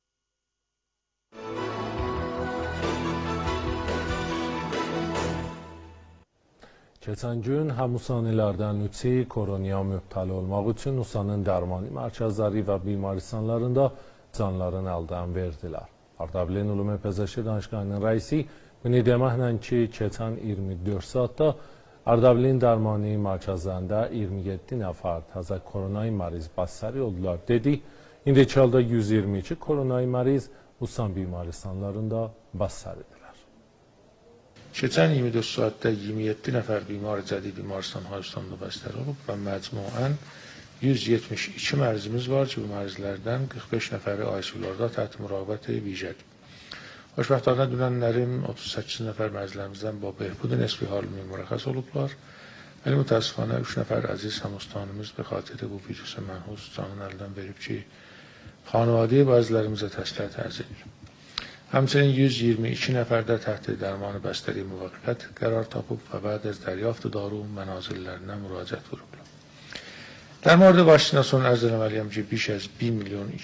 Keçən gün həmüsanilərdən üçü koronaya mübtəla olmaq üçün Usanın dərmani mərkəzləri və bimaristonlarında canlarını əldən verdilər. Ərdəbilin Ülumi Pezeşki Danışqayının rəisi bunu deməklə ki, keçən 24 saatda Ərdəbilin dərmani mərkəzlərində 27 nəfər təzə koronayı məriz bəstəri oldular dedi. İndiki halda 122 koronayı məriz Usan bimaristonlarında bəstəridir. Keçən 24 saatdə 27 nəfər bimar cədid bimaristonlar üstündə bəstəri olub və məcmuən 172 mərizimiz var ki, bu mərizlərdən 45 nəfəri ICU-larda təhت müraqibət vicədir. Xoşbəxtlərlə dünənlərim 38 nəfər mərizlərimizdən با بهبود نسبی حال مرخص olublar. Vəli mütəəssifانə 3 nəfər əziz həmüstanımız به خاطر bu virüs mənhus canını əldən verib ki, xanvadiyə bəzilərimizə təsliyat ərz edir. همچنین 122 نفر در تحت درمان بستری موقت قرار تاپıb و بعد از دریافت دارو منازلlərinə müraciət vurublar. در مورد vaksinasyon ərz eləməliyəm ki, بیش از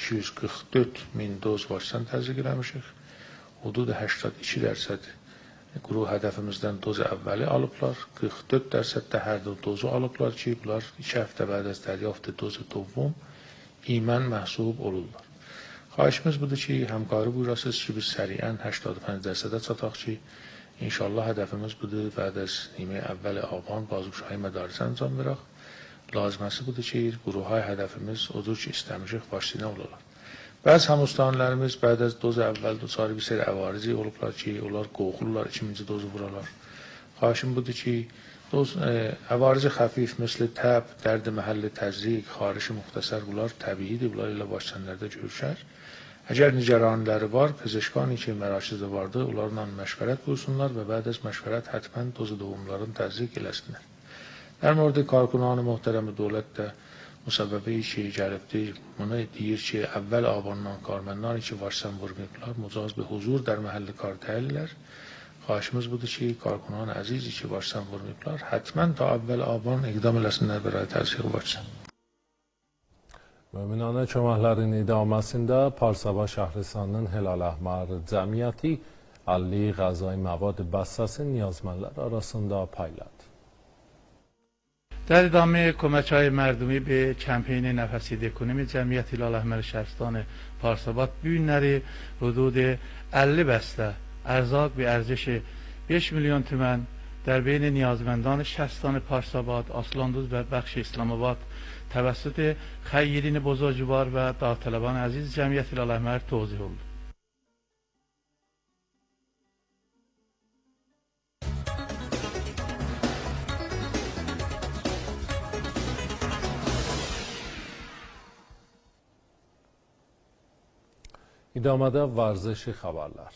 1.244.000 doz vaksin təzyiq eləmişik. Hudud 82% Quru hədəfimizdən doz əvvəli alıblar. 44% də hər dozu alıblar ki, bunlar 2 həftə bəd az dəryafت dozu دوم ایمن محسوب olurlar. Xahişimiz budur ki, həmkarı buyurasınız ki, biz səriən 85%-ə çataq ki, inşallah hədəfimiz budur, bəd az نیمه əvvəl aban bazıqşahi mədarisi əncam verək. Laziməsi budur ki, quruhay hədəfimiz odur ki, istəmişik başlayına olarlar. Bəzi həmüstahınlarımız bəd az doz əvvəl doçarı bir seri əvarizi olublar ki, onlar qorxurlar, 2-ci dozu vuralar. Xahişim budur ki, əvarizi xəfif, misli təb, dərdi məhəlli təzrik, xarişi müxtəsər bunlar təbiidir, bunlar ilə başçənlərdə görüşər. Əgər nigaraniləri var, pezişkani ki, məraşizdə vardı, onlarla məşvərət buyursunlar və bəd az məşvərət hətmən dozu doğumların təzrik eləsinlər. در مورد کارکنان محترم دولت ده مسببه که گرفته منو دیر که اول آبانdan کارمندانی که وارسن ورمیکلار مجاز به حضور در محل کار değiller. خواهشimiz budur ki karkunan azizi ki varsan ورمیکلار حتما تا اول آبان اقدام eləsinlər برای təzyiq varsın. Möminanə köməklərin idaməsində Parsaba Şəhristanının Hilal Əhmər Cəmiyyəti 50 غذای مواد بساس نیازمندlər arasında payladı. در ادامه کمک‌های مردمی به کمپین نفسید اکونومی جمعیت هلال احمر شهرستان پارساباد bu günləri حدود 50 bəstə ərzaq به ارزش 5 میلیون تومان در بین نیازمندان شهرستان پارساباد، آسلاندوز و بخش اسلام آباد توسط خیرین بزرگوار و داوطلبان عزیز جمعیت هلال احمر توزیع oldu. İdamada ورزشی xəbərlər.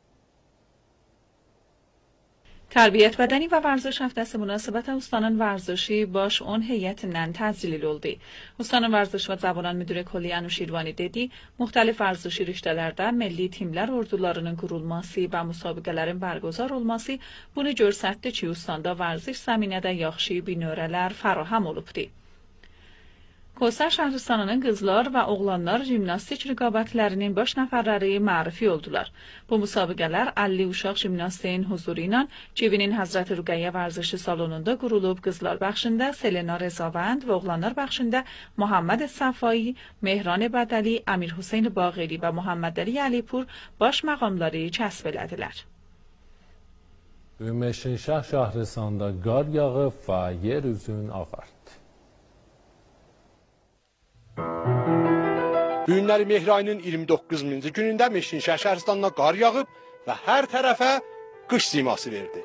تربیت بدنی و ورزش هفته‌س مناسبت استانان ورزشی baş 10 heyetinden təzilil oldu. Ustanın Vərziş və Zaburan Müdiri Koli Anuşirvani dedi, müxtəlif vərzişi riştələrdə milli timlər ordularının qurulması və müsabiqələrin bərguzar olması bunu göstərdi ki, ustandə vərziş zəminədə yaxşı binövrələr fərahəm olubdu. Kosar Şəhristanının qızlar və oğlanlar jimnastik rəqabətlərinin baş nəfərləri ma'rifi oldular. Bu müsabiqələr 50 uşaq jimnastiyin huzuru ilə Civinin Həzrət Rüqəyyə vərzişi salonunda qurulub. Qızlar bəxşində Selena Rezavand və oğlanlar bəxşində Muhammed Safai, Mehran Bədəli, Əmir Hüseyn Bağeli və Muhammed Ali Əlipur baş məqamları kəsb elədilər. Meşinşah Şəhristanda qar yağıb və yer üzün ağardı. Bu günləri Mehri ayının 29-cu günündə Meşinşah Şəhristanına qar yağıb və hər tərəfə qış siması verdi.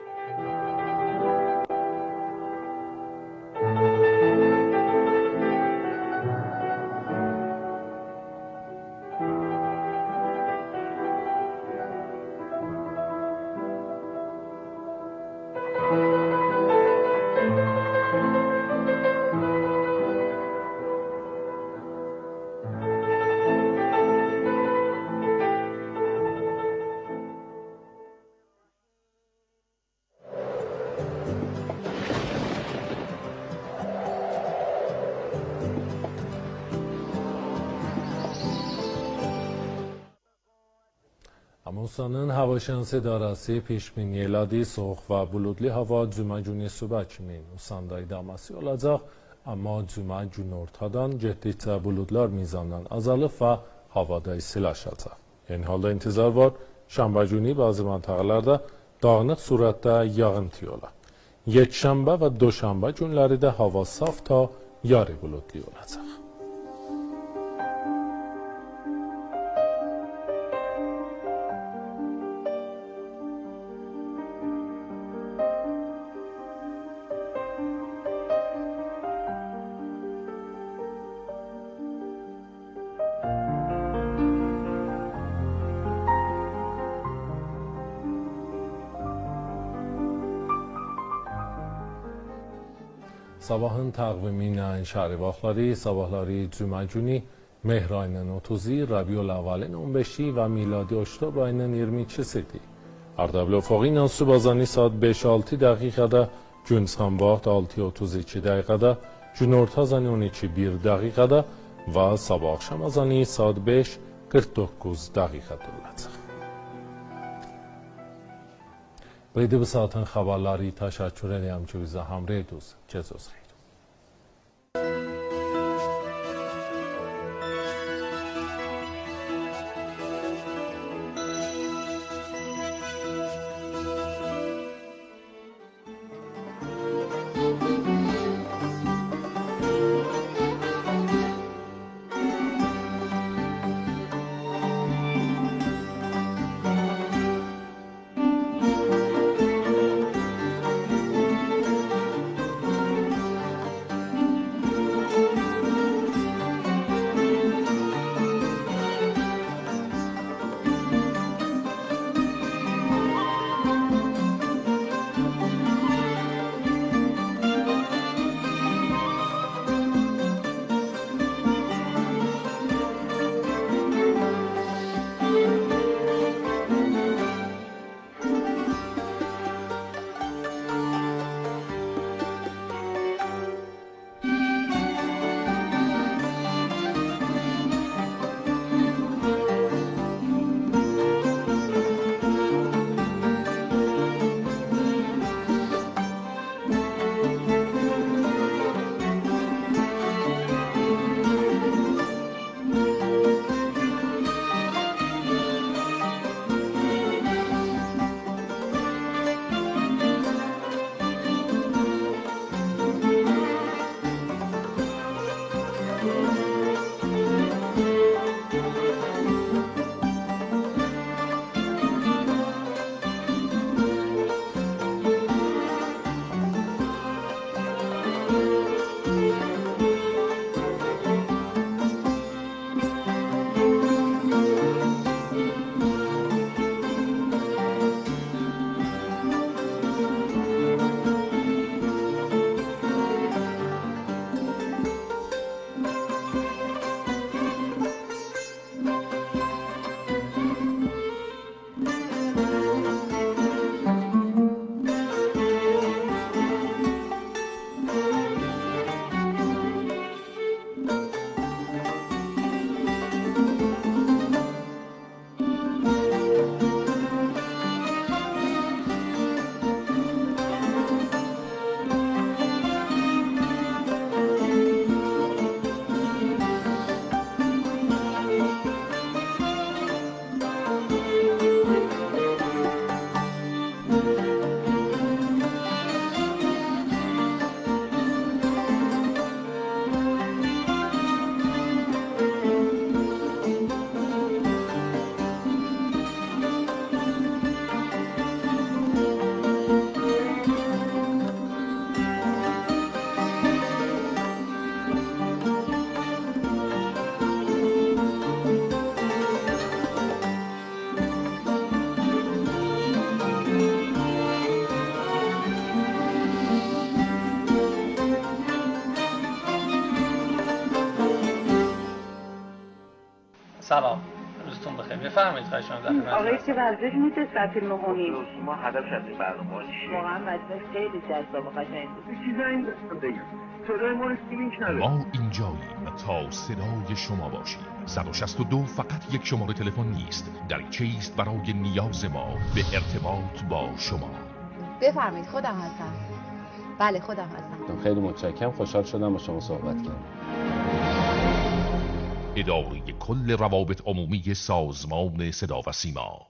Amusanın havaşansı idarəsi peşbini elədi, soğuq və buludlu hava cümə günü sübh kimi Usanda idaməsi olacaq, amma cümə gün ortadan getdikcə buludlar mizandan azalıb və havada istiləşəcək. Yeni halda intizar var, şənbə günü bazı məntəqələrdə dağınıq surətdə yağıntı ola. Yekşənbə və doşənbə günləri də hava saf ta yarı buludlu olacaq. Sabahın təqvimi ilə şəhəri vaxtları, sabahları cümə günü Mehr ayının 30-u, Rabiul Əvvəlin 15-i və miladi Oktober ayının 22-sidir. Ərdəbil Ufağı ilə subazani saat 5-6 dəqiqədə, gün Sambaht 6:32 dəqiqədə, gün ortazani 12:01 dəqiqədə və sabah axşam azani saat 5:49 dəqiqədə olacaq. Bu idi bu saatin xəbərləri. Təşəkkür edirəm ki, bizə həmrəy idiniz. Gecəniz xeyir. سلام، روزتون بخیر. بفرمایید خواهش می‌کنم. آقای چه ورزش می‌شه در فیلم هونی؟ ما هدف از این برنامه واقعا مجلس خیلی جذاب و قشنگ بود. چیزایی بگم. صدای ما لینک نداره. ما اینجاییم تا صدای شما باشیم. 162 فقط یک شماره تلفن نیست، دریچه است برای نیاز ما به ارتباط با شما. بفرمایید، خودم هستم. بله خودم هستم. خیلی متشکرم، خوشحال شدم با شما صحبت کردم. اداره کل روابط عمومی سازمان صدا و سیما.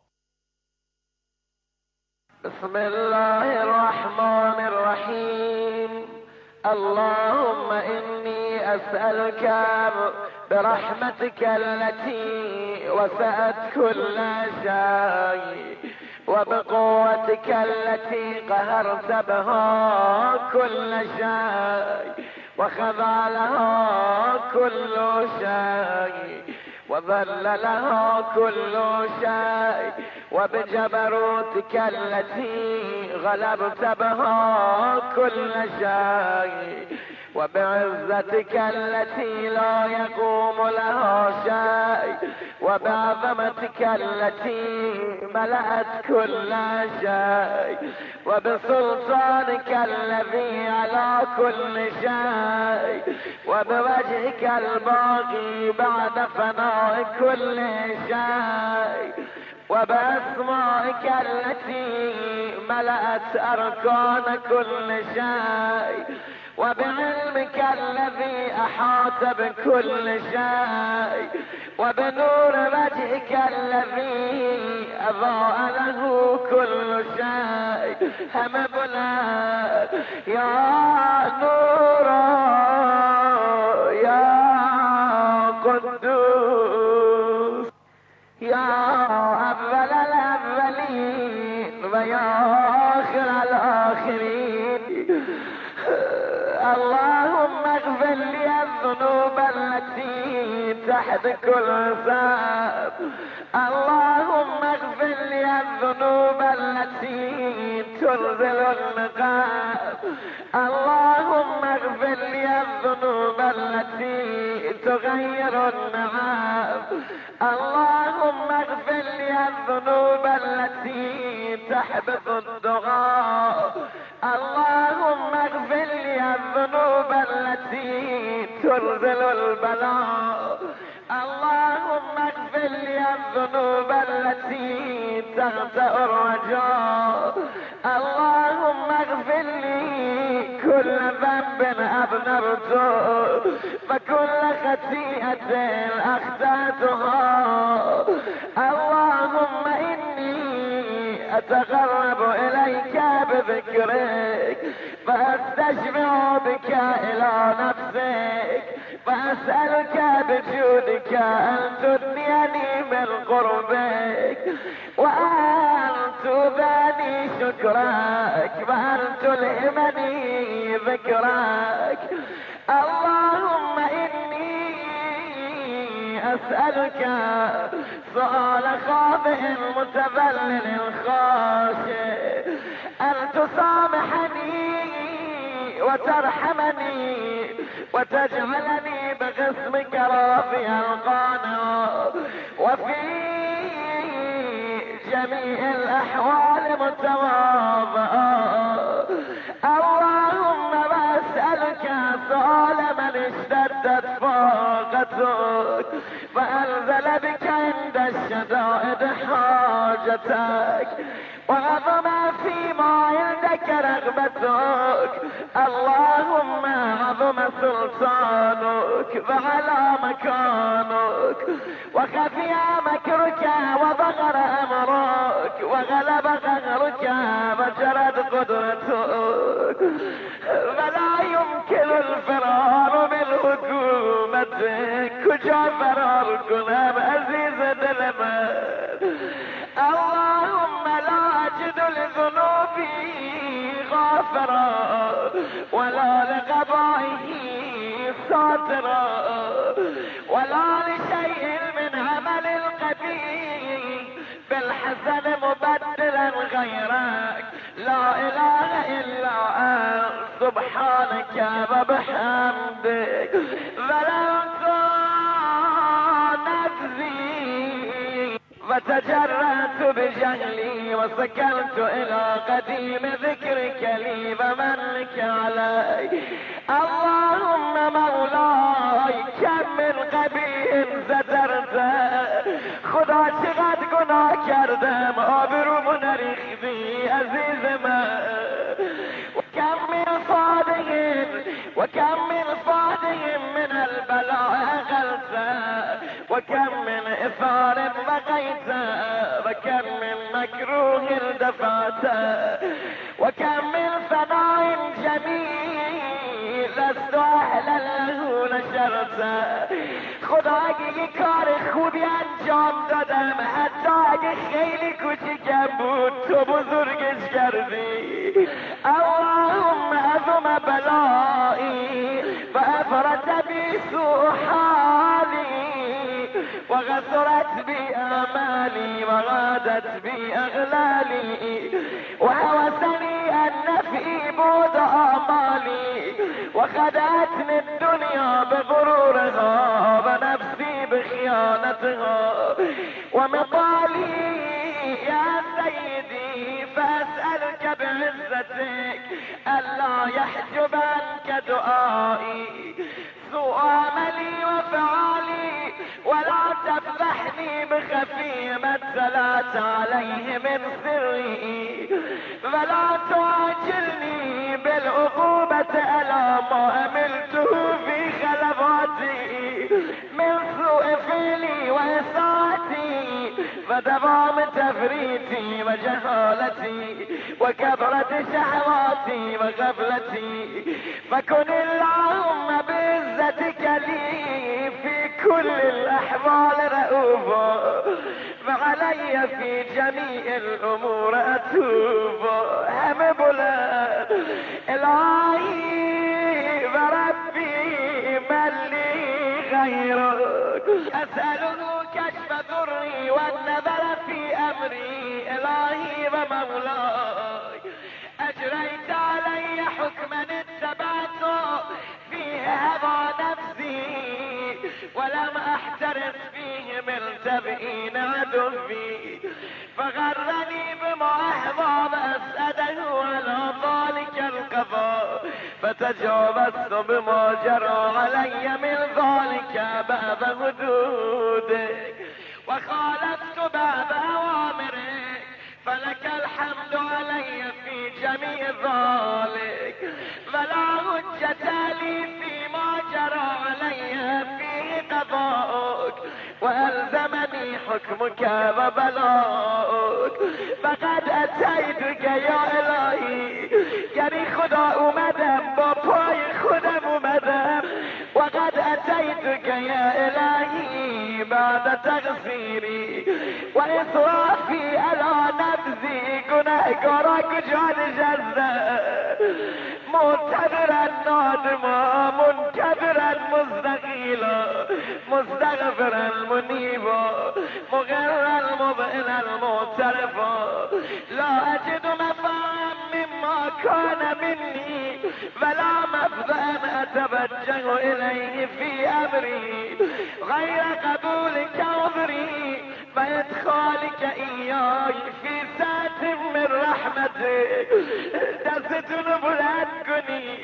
بسم الله الرحمن الرحیم. اللهم انی اسألك برحمتك التي وسعت كل شيء وبقوتك التي قهرت بها كل شيء وخضع لها كل شيء وذل لها كل شيء وبجبروتك التي غلبت بها كل شيء وبعزتك التي لا يقوم لها شيء وبعظمتك التي ملأت كل شيء وبسلطانك الذي على كل شيء وبوجهك الباقي بعد فناء كل شيء وبأسمائك التي ملأت أركان كل شيء وبعلمك الذي أحاط بكل شيء وبنور وجهك الذي أضاء له كل شيء هم بلاد يا نور يا قدوس يا أول الأولين ويا آخر الآخرين اللهم اغفر لي الذنوب التي تحت كل ذنب اللهم اغفر لي الذنوب التي تنزل النقاب اللهم اغفر لي الذنوب التي تغير النعام اللهم اغفر لي الذنوب التي تحبط الدعاء اللهم اغفر لي الذنوب التي تنزل البلاء اللهم اغفر لي الذنوب التي تغطئ الرجاء اللهم اغفر لي كل ذنب أذنبته وكل خطيئة أخطأتها اللهم إني أتقرب إليك بذكرك فأستشفع بك إلى نفسك فأسألك بجودك أن تدنيني من قربك وأن تذاني شكرك وأن تلهمني ذكرك اللهم إني أسألك سؤال خاضع متذلل خاشع أن تسامحني وترحمني وتجعلني بقسمك راضيا قانعا وفي جميع الأحوال متواضعا اللهم بسألك سؤال من اشتدت فاقتك فأنزل بك عند الشدائد حاجتك وعظم فيما عندك رغبتك اللهم عظم سلطانك وعلى مكانك وخفي مكرك وظهر أمرك وغلب قهرك وجرت قدرتك ولا يمكن الفرار من حكومتك كجا فرار كنام عزيز دلمان اللهم لا أجد لذنوبي غافرا ولا لقضائه ساترا ولا لشيء من عمل القبيح بالحسن مبدلا غيرك لا إله إلا أنت سبحانك وبحمدك ظلمت نفسي فتجرأت بجهلي وسكنت إلى قديم ذكرك لي ومنك علي اللهم مولاي كم من قبیح سترته خدا چقدر گناه کردم آبرومون ریختی عزیز من وكم من فاده من البلاء أغلته وكم من إثار بقيته وكم من مكروه دفعته وكم من ثناء جميل لست أهلا له نشرته خدا اگه یه کار خوبی انجام دادم حتی اگه خیلی کوچیکم بود تو بزرگش کردی اللهم عظم بلایی و افرت بی سوء حالی و غسرت بی اعمالی و غادت بی اغلالی و حوثنی النفعی بود آمالی و خدعتنی الدنیا بغرورها و نفسی بخیانتها و مقالی يا سيدي فأسألك بعزتك ألا يحجب عنك دعائي سوء عملي وفعالي ولا تفضحني بخفي ما اطلعت عليه من سري ولا تعاجلني بالعقوبة على ما عملته في خلفاتي من سوء فعلي وإساءتي ودوام تفريطي وجهالتي وكثرة شهواتي وغفلتي، فكن اللهم بعزتك لي في كل الأحوال رؤوفا، فعلي في جميع الأمور أتوب. هم بلاد إلهي وربي من لي غيرك، أسأله كشف ضري والنظر في أمري. إلهي ومولاي أجريت علي حكما اتبعته فيه هوى نفسي، ولم أحترس فيه من تبيين عدوي، فغرني بما أهوى وأسأله على ذلك القضاء، فتجاوزت بما جرى علي من ذلك بعد حدودك، وخالفت بعد أوامرك، فلك الحمد علي في جميع ذلك، ولا حجة لي فيما جرى علي فيه قضاءك، وألزمني حكمك وبلاءك. فقد أتيتك يا إلهی، یعنی خدا اومدم با پای خودم اومدم، وقد أتيتك يا إلهي بعد تغفيري وإسرافي على نفسي، گناهگارا کجا نشسته، معتبرا نادما منکبرا مستقیلا مستغفرا منیبا مغرا مبئنا المعترفا، لا أجد مفعا مما كان مني ولا مفزعا أتوجه إليه في أمري غير قبولك عذري وإدخالك إياي في ساعة من رحمتك. دستون بلند کنی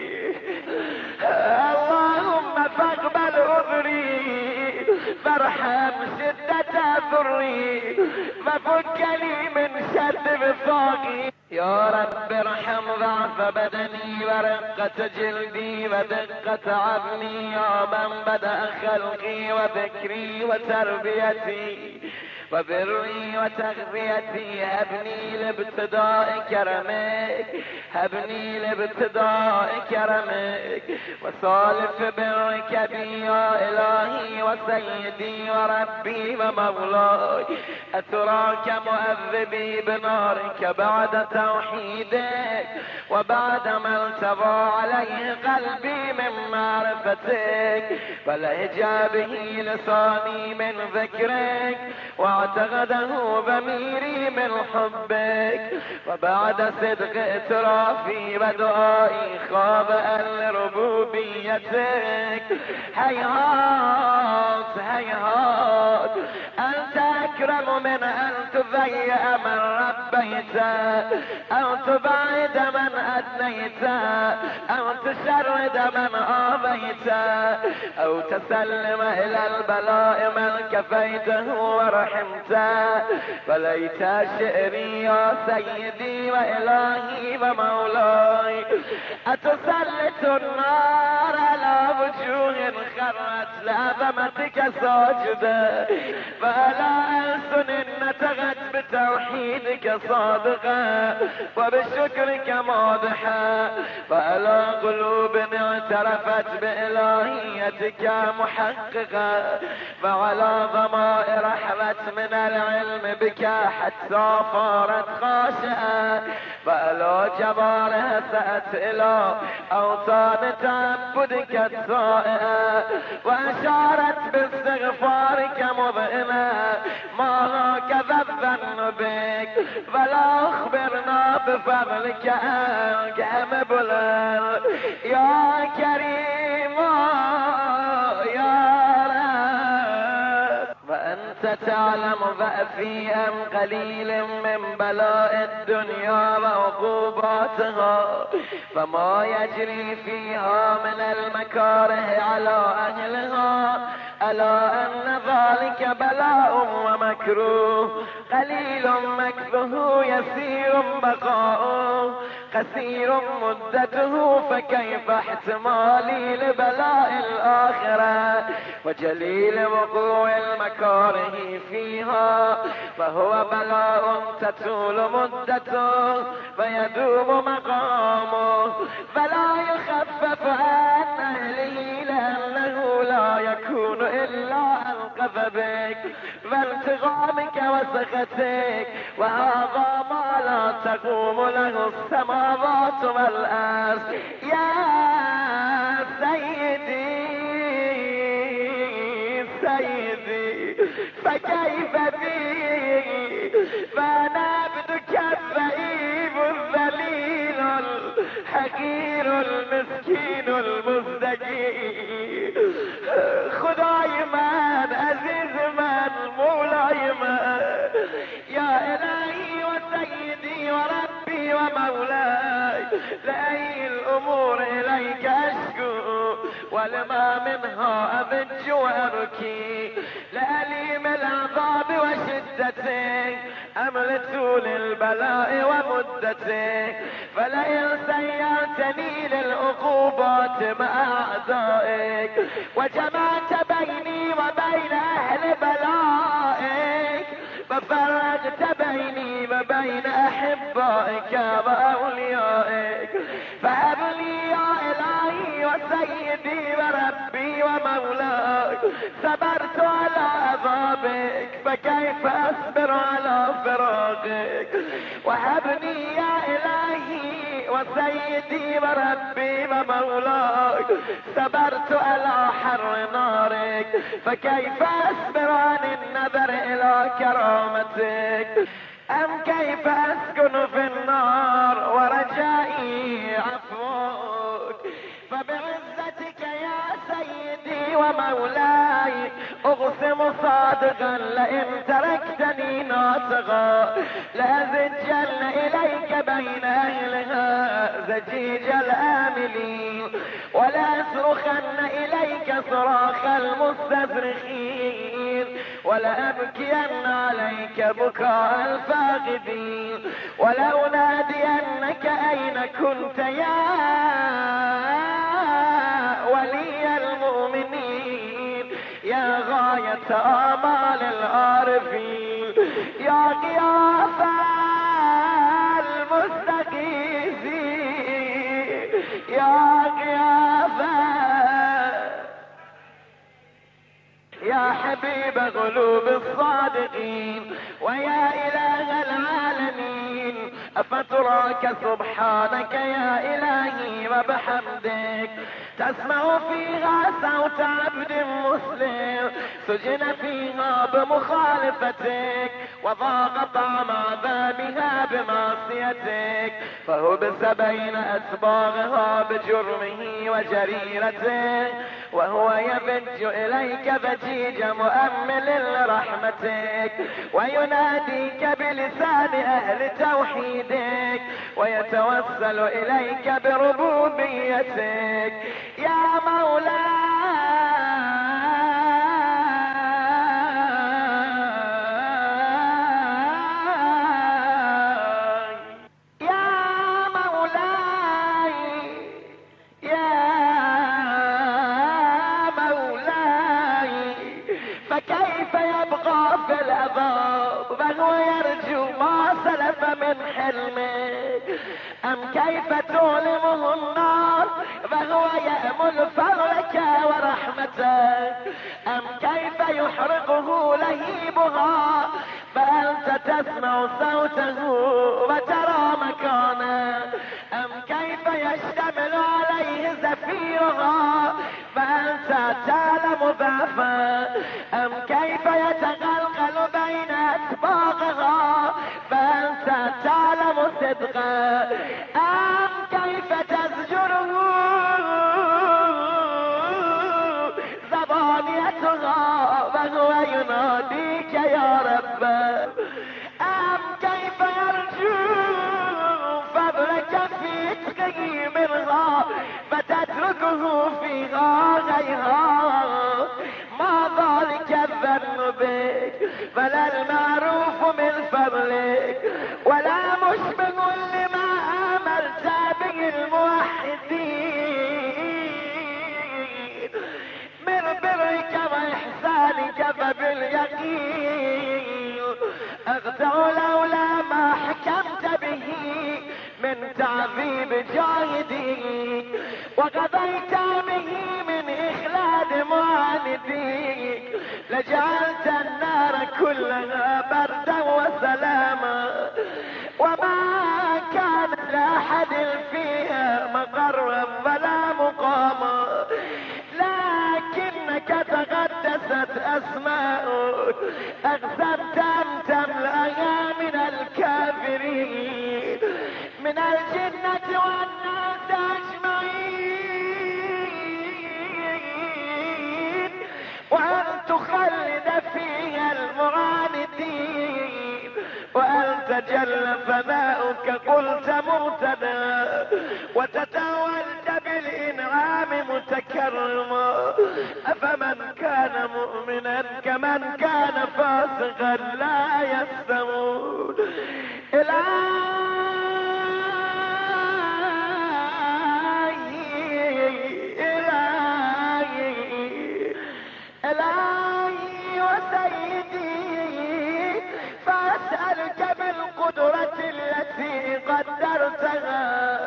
اللهم فاقبل عذري وارحم شدة ضري وفك لي من شر وفاقي. يا رب ارحم ضعف بدني ورقة جلدي ودقة عظمي، يا من بدأ خلقي وذكري وتربيتي وبري وتغذيتي. هبني لابتداء كرمك، هبني لابتداء كرمك وصالف برك بي يا إلهي وسيدي وربي ومولاي. أتراك مؤذبي بنارك بعد توحيدك وبعد ما التضى عليه قلبي من معرفتك، ولهجا به لساني من ذكرك واعتقده ضميري من حبك، وبعد صدق اعترافي ودعائي خاضعا لربوبيتك. هيهات هيهات أنت أكرم من أن تضيع من ربيت، أو تبعد من أدنيت، أو تشرد من آذيت، أو تسلم إلى البلاء من كفيته ورحمته. فليت شعري يا سيدي وإلهي ومولاي، أتسلط النار على وجوه خرت لعظمتك ساجدة، فلا ألسن نتغت بتوحيدك صادقة وبشكرك ماضحة، فألا قلوب اعترفت بإلهيتك محققة، فعلى ضمائر حلت من العلم بك حتى صارت خاشعة، فألا جبارها سأت إلى أوطان تعبدك السائعة، وأشارت باستغفارك مضئنا ما هكذا الظن بك، فلا أخبرنا بفضلك أنك مبلغ يا كريم يا رب. وأنت تعلم ضعفي أم قليل من بلاء الدنيا وعقوباتها، فما يجري فيها من المكاره على أهلها، ألا أن ذلك بلاء ومكروه قليل مكثه يسير بقاؤه، قصير مدته فكيف احتمالي لبلاء الآخرة وجليل وقوع المكاره فيها فهو بلاء تطول مدته فيدوم مقامه فلا يخفف عن أهله لأنه لا يكون إلا أنقذ بك فالتغامك وسخطك وهذا ما لا تقوم له السماوات والأرض يا سيدي فكيف بي فأنا عبدك الضعيف الذليل الحقير المسكين المزدجي خداي من عزيز من مولاي من يا إلهي وسيدي وربي ومولاي لأي الأمور إليك أشكو ولما منها أبج وأبكي لأليم العذاب وشدته أم لطول البلاء ومدته فلئن سيرتني للعقوبات مع أعدائك وجمعت بيني وبين أهل بلائك ففرقت بيني وبين أحبائك وأوليائك فهب لي يا إلهي وسيدي وربي ومولاي صبرت على عذابك فكيف أصبر على فراقك وهبني يا إلهي وسيدي وربي ومولاي صبرت على حر نارك فكيف أصبر عن النظر إلى كرامتك أم كيف أسكن في النار ورجائي عفوك فبعزتك يا سيدي ومولاي أقسم صادقا لئن تركتني ناطقا لأزجن إليك بين أهلها زجيج الآملين ولأصرخن إليك صراخ المستصرخين ولأبكين عليك بكاء الفاقدين ولأنادينك أين كنت يا ولي المؤمنين يا غاية آمال العارفين يا غياث المستغيثين يا غياث يا حبيب قلوب الصادقين ويا إله العالمين أفتراك سبحانك يا إلهي وبحمدك تسمع فيها صوت عبد مسلم سجن فيها بمخالفتك وضاق طعم عذابها بمعصيتك فهبس بين أسباغها بجرمه وجريرته وهو يبج إليك بجيج مؤمل لرحمتك ويناديك بلسان أهل توحيدك ويتوسل إليك بربوبيتك يا مولاي فكيف يبقى في العذاب وهو يرجو ما سلف من حلمك أم كيف تؤلمه النار وهو يأمل فضلك ورحمتك أم كيف يحرقه لهيبها فأنت تسمع صوته وترى مكانه أم كيف يشتمل عليه زفيرها فأنت تعلم ضعفه أم كيف يتغلغل بين أسباغها فأنت تعلم صدقه أم كيف تزجره زبانيتها وهو يناديك يا رب أم كيف يرجو فضلك في عتقه منها فتتركه فيها غيرها ما ذلك الذنب بك فلا المعروف من فضلك ولا مشبه لما أمرت من تعذيب جاهديك وقضيت به من إخلاد معانديك لجعلت النار كلها بردا وسلاما وما كان لأحد فيها مقرا ولا مقاما لكنك تقدست أسماؤك أقسمت أن تملأها من الكافرين من الجنة والناس أجمعين وأن تخلد فيها المعاندين وأنت جل ثناؤك قلت مبتدا وتتولد بالإنعام متكرما أفمن كان مؤمنا كمن كان فاسقا لا يستوون إلهي وسيدي فأسألك بالقدرة التي قدرتها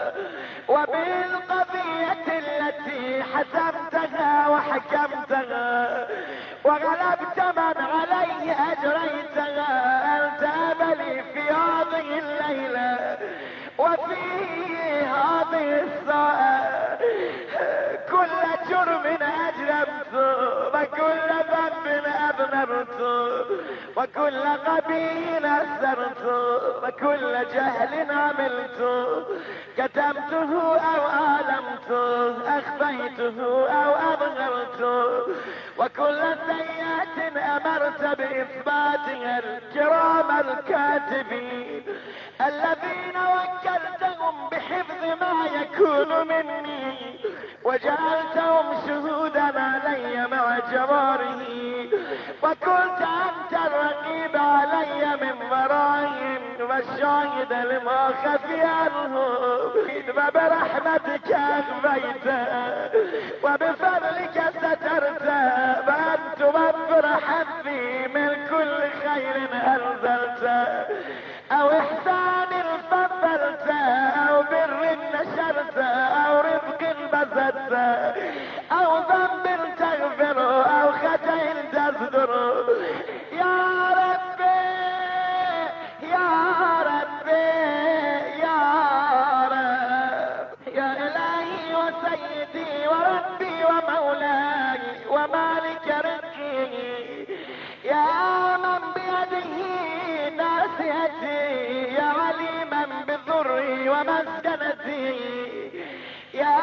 وبالقضية التي حسمتها وحكمتها وغلبت من عليه أجريتها أن تأملي في هذه الليلة وفي هذه الساعة كل جرم أجرمته وكل ذنب أذنبته وكل قبيل أسرته وكل جهل عملته كتمته أو آلمته أخفيته أو أظهرته وكل سيئة أمرت بإثباتها الكرام الكاتبين الذين وكلتهم بحفظ ما يكون مني وجعلتهم شهودا علي مع جواره وكنت أنت الرقيب علي من ورائهم والشاهد لما خفي عنهم فبرحمتك أخفيت وبفضلك سترت فأن توفر حظي من كل خير أنزلت أو إحسان فضلت أو بر نشرت أو رزق بذلت أو ذنب تغفر أو خطأ تصدر يا ربي يا ربي يا رب يا إلهي وسيدي وربي ومولاي ومالك رزقي يا من بيده ناصيتي يا عليما بضري ومسكنتي يا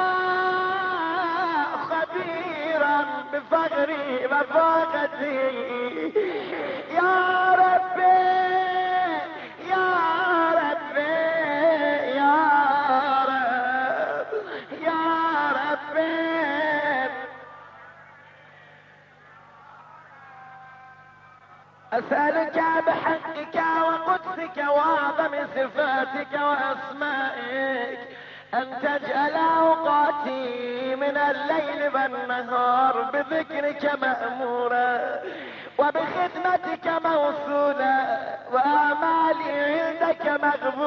خبيرا بفقري وفاقتي يا ربي يا ربي يا رب يا ربي أسألك بحقك وقدسك وأعظم صفاتك وأسمائك أن تجعل أوقاتي من الليل والنهار بذكرك مأمورا وبخدمتك موصولا وأعمالي عندك مغفورا